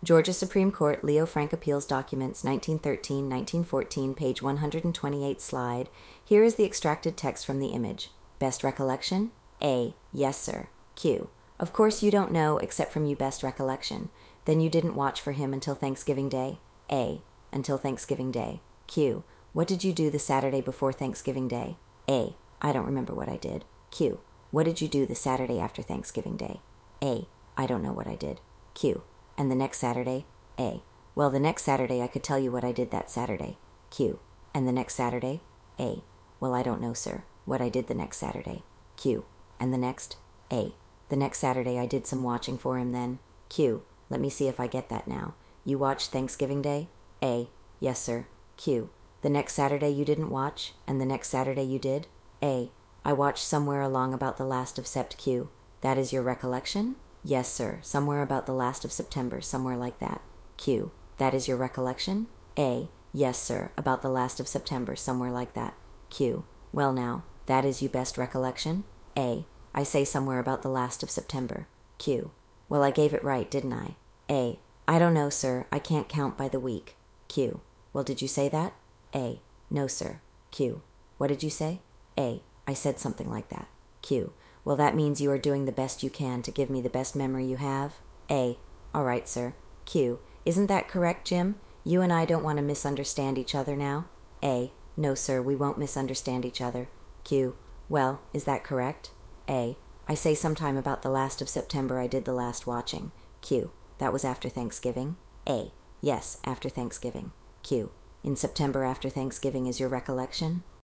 Georgia Supreme Court, Leo Frank Appeals Documents, 1913-1914, page 128, slide. Here is the extracted text from the image. Best recollection? A. Yes, sir. Q. Of course you don't know except from you best recollection. Then you didn't watch for him until Thanksgiving Day? A. Until Thanksgiving Day. Q. What did you do the Saturday before Thanksgiving Day? A. I don't remember what I did. Q. What did you do the Saturday after Thanksgiving Day? A. I don't know what I did. Q. And the next Saturday? A. Well, the next Saturday I could tell you what I did that Saturday. Q. And the next Saturday? A. Well, I don't know, sir, what I did the next Saturday. Q. And the next? A. The next Saturday I did some watching for him then. Q. Let me see if I get that now. You watched Thanksgiving Day? A. Yes, sir. Q. The next Saturday you didn't watch, and the next Saturday you did? A. I watched somewhere along about the last of Sept. Q. That is your recollection? Yes, sir, somewhere about the last of September, somewhere like that. Q. That is your recollection? A. Yes, sir, about the last of September, somewhere like that. Q. Well now, that is you best recollection? A. I say somewhere about the last of September. Q. Well, I gave it right, didn't I? A. I don't know, sir, I can't count by the week. Q. Well, did you say that? A. No, sir. Q. What did you say? A. I said something like that. Q. Well, that means you are doing the best you can to give me the best memory you have? A. All right, sir. Q. Isn't that correct, Jim? You and I don't want to misunderstand each other now? A. No, sir, we won't misunderstand each other. Q. Well, is that correct? A. I say sometime about the last of September I did the last watching. Q. That was after Thanksgiving? A. Yes, after Thanksgiving. Q. In September after Thanksgiving is your recollection?